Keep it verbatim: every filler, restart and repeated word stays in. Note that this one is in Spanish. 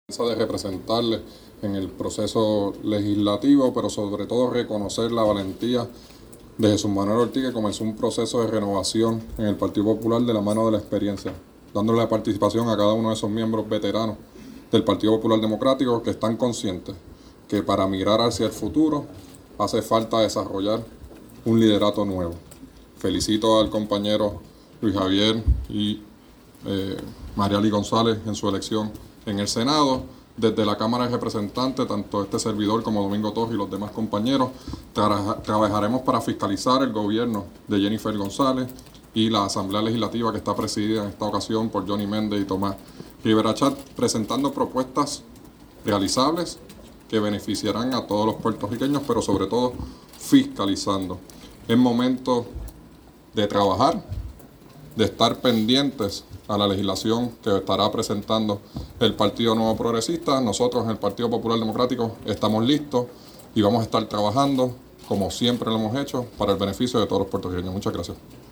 de representarle en el proceso legislativo, pero sobre todo reconocer la valentía de Jesús Manuel Ortiz, que comenzó un proceso de renovación en el Partido Popular de la mano de la experiencia, dándole la participación a cada uno de esos miembros veteranos del Partido Popular Democrático que están conscientes que para mirar hacia el futuro hace falta desarrollar un liderato nuevo. Felicito al compañero Luis Javier y eh, Mariali González en su elección en el Senado. Desde la Cámara de Representantes, tanto este servidor como Domingo Torres y los demás compañeros, tra trabajaremos para fiscalizar el gobierno de Jennifer González y la Asamblea Legislativa que está presidida en esta ocasión por Johnny Méndez y Tomás Rivera Chat, presentando propuestas realizables que beneficiarán a todos los puertorriqueños, pero sobre todo fiscalizando. Es momento de trabajar, de estar pendientes a la legislación que estará presentando el Partido Nuevo Progresista. Nosotros en el Partido Popular Democrático estamos listos y vamos a estar trabajando, como siempre lo hemos hecho, para el beneficio de todos los puertorriqueños. Muchas gracias.